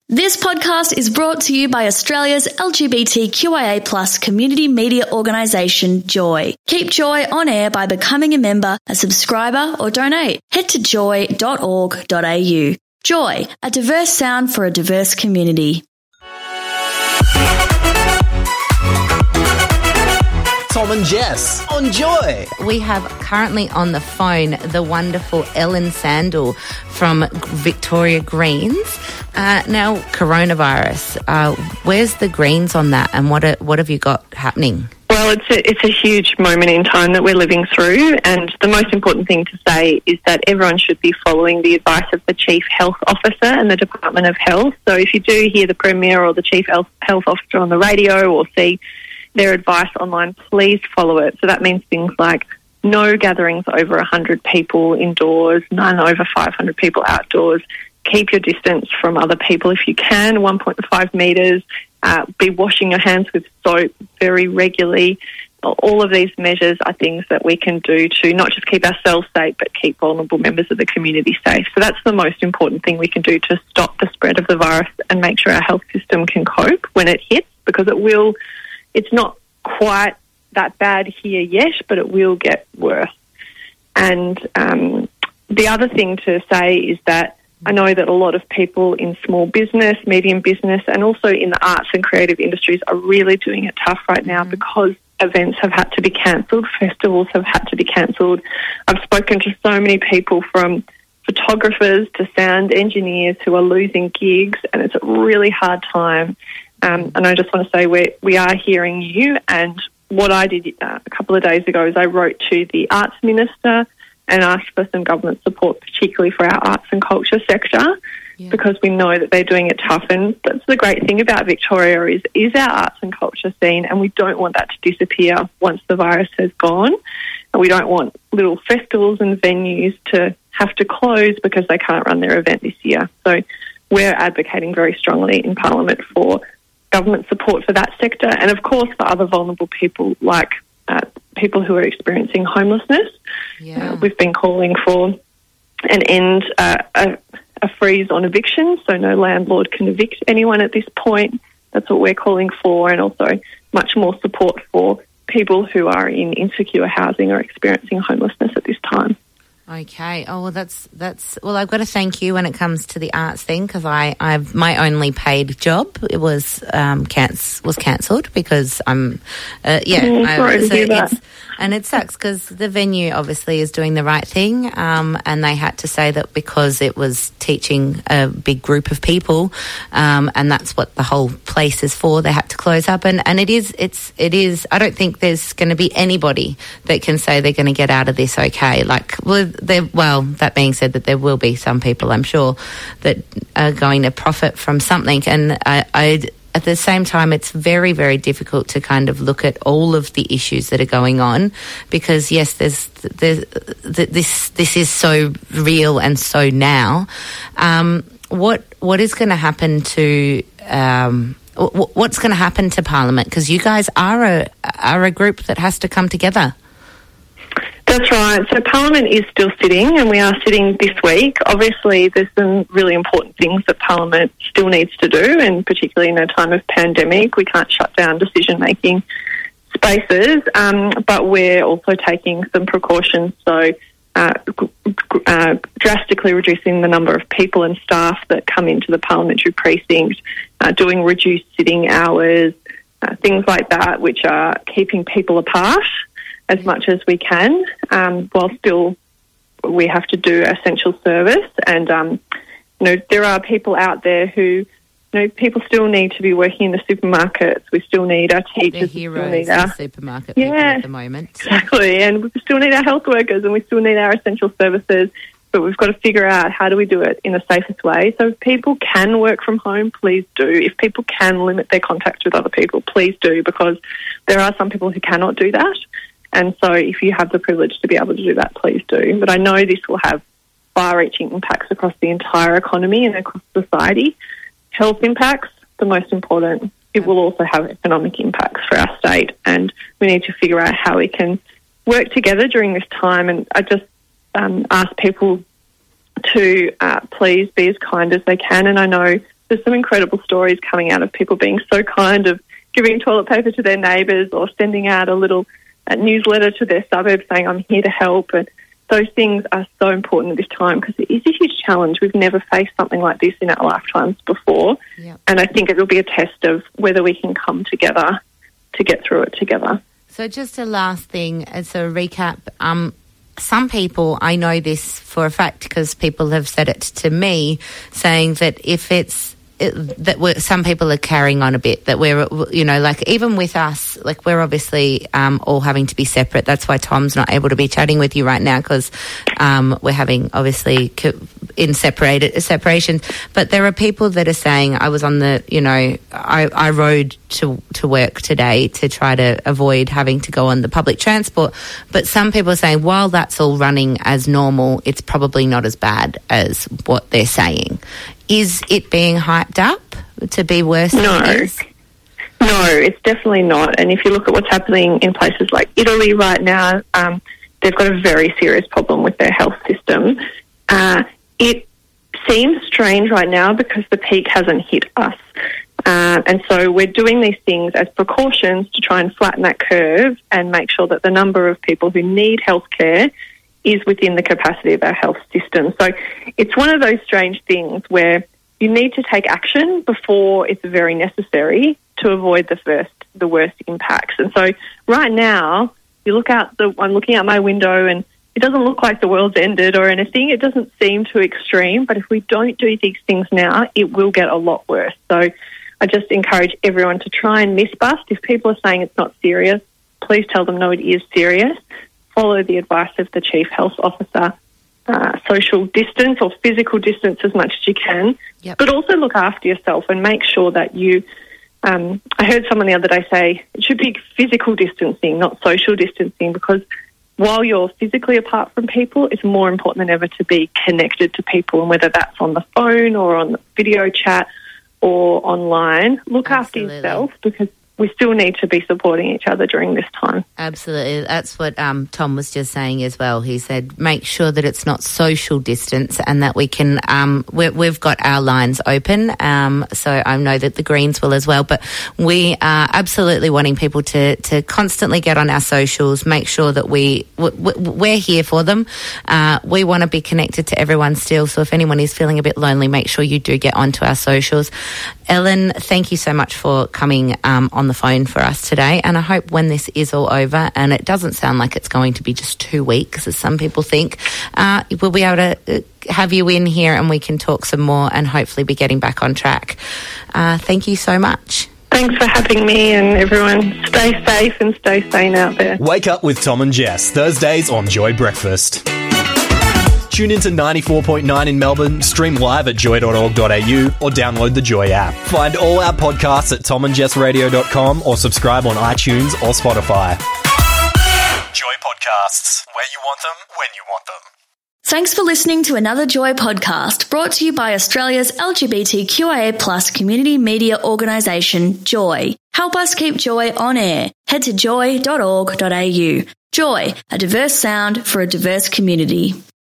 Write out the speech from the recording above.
This podcast is brought to you by Australia's LGBTQIA+ community media organisation, Joy. Keep Joy on air by becoming a member, a subscriber or donate. Head to joy.org.au. Joy, a diverse sound for a diverse community. Tom and Jess on Joy. We have currently on the phone the wonderful Ellen Sandel from Victoria Greens. Now, coronavirus, where's the Greens on that, and what have you got happening? Well, it's a huge moment in time that we're living through, and the most important thing to say is that everyone should be following the advice of the Chief Health Officer and the Department of Health. So if you do hear the Premier or the Chief Health Officer on the radio or see their advice online, please follow it. So that means things like no gatherings over 100 people indoors, none over 500 people outdoors. Keep your distance from other people if you can, 1.5 metres. Be washing your hands with soap very regularly. All of these measures are things that we can do to not just keep ourselves safe, but keep vulnerable members of the community safe. So that's the most important thing we can do to stop the spread of the virus and make sure our health system can cope when it hits, because it's not quite that bad here yet, but it will get worse. And the other thing to say is that I know that a lot of people in small business, medium business, and also in the arts and creative industries are really doing it tough right now because events have had to be cancelled, festivals have had to be cancelled. I've spoken to so many people, from photographers to sound engineers, who are losing gigs, and it's a really hard time. And I just want to say we are hearing you. And what I did a couple of days ago is I wrote to the Arts Minister and asked for some government support, particularly for our arts and culture sector, because we know that they're doing it tough. And that's the great thing about Victoria is our arts and culture scene, and we don't want that to disappear once the virus has gone. And we don't want little festivals and venues to have to close because they can't run their event this year. So we're advocating very strongly in Parliament for government support for that sector, and of course for other vulnerable people like people who are experiencing homelessness. We've been calling for an end, a freeze on evictions, so no landlord can evict anyone at this point. That's what we're calling for, and also much more support for people who are in insecure housing or experiencing homelessness at this time. Okay. Oh, well, that's. Well, I've got to thank you when it comes to the arts thing, because I've my only paid job was cancelled because I'm. Sorry to hear that. And it sucks because the venue obviously is doing the right thing, and they had to say that because it was teaching a big group of people, and that's what the whole place is for. They had to close up, and it is. I don't think there's going to be anybody that can say they're going to get out of this okay. That being said, that there will be some people, I'm sure, that are going to profit from something, and at the same time, it's very, very difficult to kind of look at all of the issues that are going on, because yes, this is so real and so now. What is going to happen to what's going to happen to Parliament? Because you guys are a group that has to come together. That's right. So Parliament is still sitting, and we are sitting this week. Obviously, there's some really important things that Parliament still needs to do, and particularly in a time of pandemic, we can't shut down decision-making spaces, but we're also taking some precautions, so drastically reducing the number of people and staff that come into the parliamentary precinct, doing reduced sitting hours, things like that, which are keeping people apart as much as we can, while still we have to do essential service. And, there are people out there who, people still need to be working in the supermarkets. We still need our teachers. The heroes of supermarket people at the moment. Exactly. And we still need our health workers, and we still need our essential services. But we've got to figure out, how do we do it in the safest way? So if people can work from home, please do. If people can limit their contacts with other people, please do, because there are some people who cannot do that. And so if you have the privilege to be able to do that, please do. But I know this will have far-reaching impacts across the entire economy and across society. Health impacts, the most important. It will also have economic impacts for our state, and we need to figure out how we can work together during this time. And I just ask people to please be as kind as they can. And I know there's some incredible stories coming out of people being so kind of giving toilet paper to their neighbours or sending out a little newsletter to their suburb saying, I'm here to help. And those things are so important at this time because it is a huge challenge. We've never faced something like this in our lifetimes before. Yep. And I think it will be a test of whether we can come together to get through it together. So just a last thing, as a recap, some people, I know this for a fact because people have said it to me, saying that some people are carrying on a bit, that we're, like even with us, like we're obviously all having to be separate. That's why Tom's not able to be chatting with you right now because we're having obviously in separations. But there are people that are saying, I was on the, I rode to work today to try to avoid having to go on the public transport. But some people are saying, while that's all running as normal, it's probably not as bad as what they're saying. Is it being hyped up to be worse than it is? No, it's definitely not. And if you look at what's happening in places like Italy right now, they've got a very serious problem with their health system. It seems strange right now because the peak hasn't hit us. And so we're doing these things as precautions to try and flatten that curve and make sure that the number of people who need healthcare is within the capacity of our health system. So it's one of those strange things where you need to take action before it's very necessary to avoid the worst impacts. And so right now, I'm looking out my window and it doesn't look like the world's ended or anything. It doesn't seem too extreme, but if we don't do these things now, it will get a lot worse. So I just encourage everyone to try and miss bust. If people are saying it's not serious, please tell them, no, it is serious. Follow the advice of the Chief Health Officer, social distance or physical distance as much as you can, but also look after yourself and make sure that you, I heard someone the other day say it should be physical distancing, not social distancing, because while you're physically apart from people, it's more important than ever to be connected to people, and whether that's on the phone or on the video chat or online, look after yourself because we still need to be supporting each other during this time. Absolutely. That's what Tom was just saying as well. He said, make sure that it's not social distance and that we can, we've got our lines open. So I know that the Greens will as well, but we are absolutely wanting people to constantly get on our socials, make sure that we're here for them. We want to be connected to everyone still. So if anyone is feeling a bit lonely, make sure you do get onto our socials. Ellen, thank you so much for coming on the phone for us today, and I hope when this is all over, and it doesn't sound like it's going to be just 2 weeks as some people think, we'll be able to have you in here and we can talk some more and hopefully be getting back on track. Thank you so much. Thanks for having me, and everyone stay safe and stay sane out there. Wake up with Tom and Jess, Thursdays on Joy Breakfast. Tune into 94.9 in Melbourne, stream live at joy.org.au or download the Joy app. Find all our podcasts at tomandjessradio.com or subscribe on iTunes or Spotify. Joy Podcasts, where you want them, when you want them. Thanks for listening to another Joy podcast brought to you by Australia's LGBTQIA+ community media organisation, Joy. Help us keep Joy on air. Head to joy.org.au. Joy, a diverse sound for a diverse community.